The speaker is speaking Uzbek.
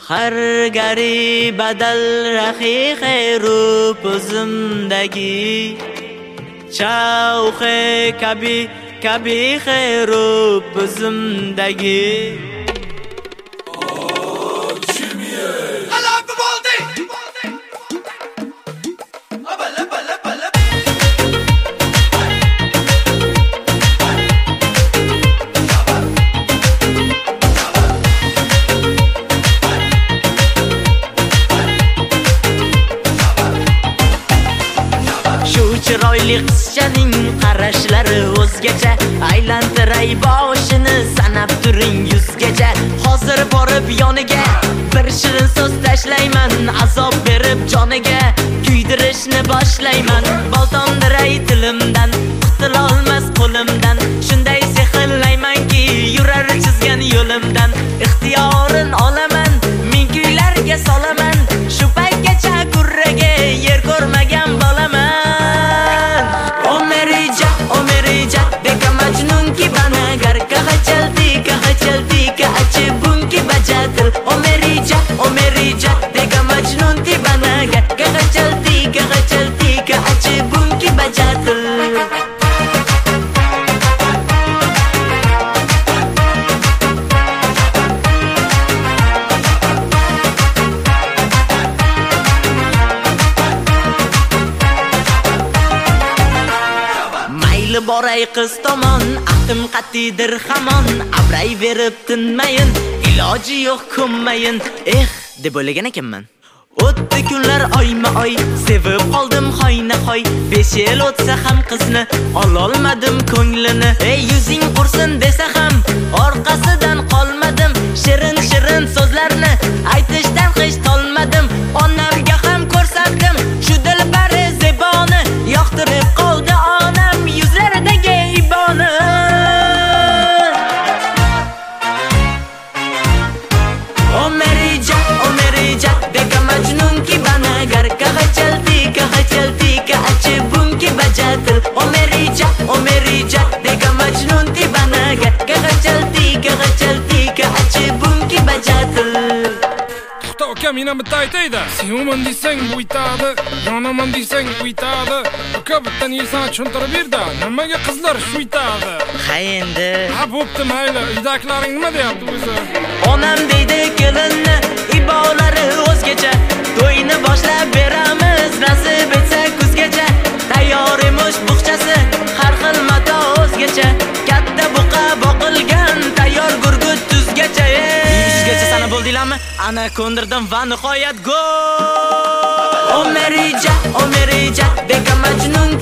हर गरी बदल रखी रूप जिंदगी चौखे कभी कभी रूप जिंदगी chiroyli qizchaning qarashlari o'zgacha aylantiray boshini sanab turing yuzgacha hozir borib yoniga bir shirin so'z tashlayman azob berib joniga kuydirishni boshlayman boltomdiray tilimdan qutulolmas qo'limdan shunday sehrlaymanki yurar chizgan yo'limdan ixtiyorin olaman ming kuylarga solaman shu paytgacha kurraga yer ko'rmagan bolaman boray qiz tomon ahdim qatidir hamon abray verib tinmayin iloji yo'q ko'nmayin deb o'ylagan ekanman o'tdi kunlar oyma oy sevib qoldim xoyna xoy 5 yil o'tsa ham qizni ololmadim ko'nglini yuzing qursin desa ham orqasidan qolmadim shirin shirin so'zlarni aytishdan hech tolmadim onamga ham ko'rsatdim shu dilbari zeboni yoqtirib qoldi onam yuzlaridagi iboni o merija dega majnun ki bana gar kaha chalti ka ache bun ki bajatil o merija dega majnun ki bana gar kaha chalti ka ache bun ki bajatil Ukam yana bitta aytaydi. Sevaman desang bu yetadi, yonaman desang bu yetadi. Uka bittan yesang tushuntirib berdi. Nimaga qizlar shu yetadi? Ha endi. Ha bo'pti mayli. Uydagilaring nima deyapti o'zi? Onam deydi kelinni ibolari o'zgacha. To'yni boshlab beramiz, nasib etsa kuzgacha. Tayyor emish buqchasi, har xil mato o'zgacha. Katta buqa boqilgan, tayyor gurgut tuzgacha. Yuzgacha sana bo'ldinglarmi? Ana ko'ndirdim va nihoyat gol. O merija dega majnun